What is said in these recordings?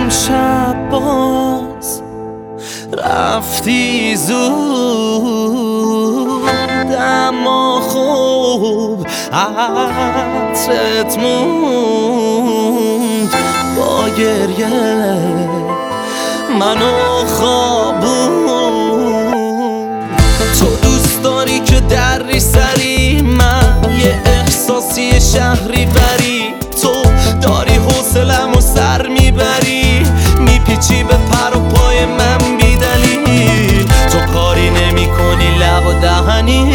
امشب باز رفتی زود، اما خوب عطرت موند با گریه منو خوابون. تو دوست داری که دری سری، من یه احساسی شهری بری. تو داری حوصله‌مو سر میبری، میپیچی به پر و پای من بی دلیل. تو کاری نمی کنی لب و دهنی،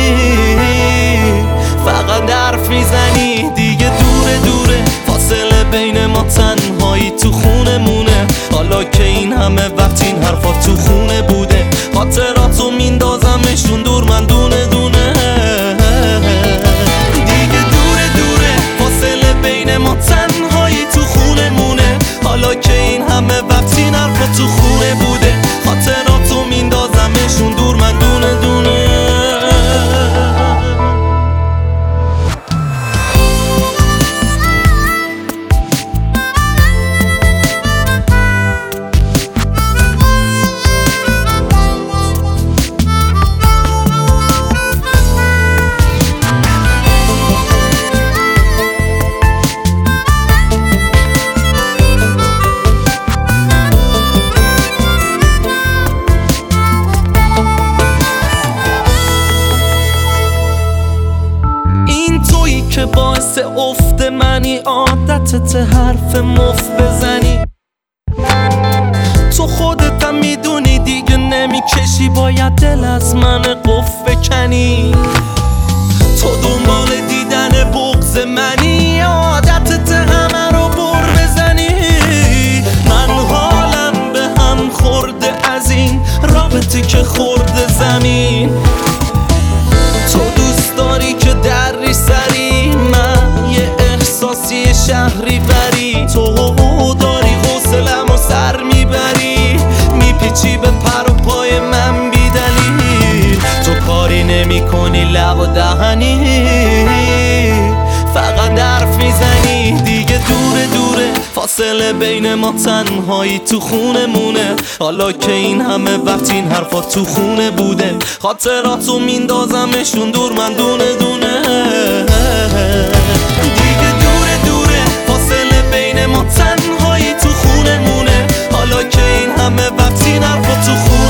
فقط حرف میزنی. دیگه دوره دوره فاصله بین ما، تنهایی تو خونه مونه. حالا که این همه وقت این حرفا تو خونه بوده، خاطراتو میندازمشون دور من دونه دونه. دیگه دوره دوره فاصله بین ما، تنهایی تو خونه مونه. حالا که این همه وقت این حرفا تو خونه بوده، خاطراتو میندازمشون دور من دونه دونه. که باعث افت منی، عادتت حرف مفت بزنی. تو خودت هم میدونی دیگه نمیکشی، باید دل از من قفل بکنی. تو دنبال دیدن بغض منی، عادتت همه رو بر بزنی. من حالم به هم خورده از این رابطه که خورده زمین. تو دوست داری که دری سری، من یه احساسی شهری بری. تو داری حوصله‌مو سر میبری، میپیچی به پر و پای من بی دلیل. تو کاری نمی کنی لب و دهنی، فقط حرف میزنی. دیگه دوره دوره فاصله بین ما، تنهایی تو خونه مونه. حالا که این همه وقت این حرفا تو خونه بوده، خاطراتو میندازمشون دور من دونه دونه. دیگه دوره دوره فاصله بین ما، تنهایی تو خونه مونه. حالا که این همه وقت این حرفا تو خونه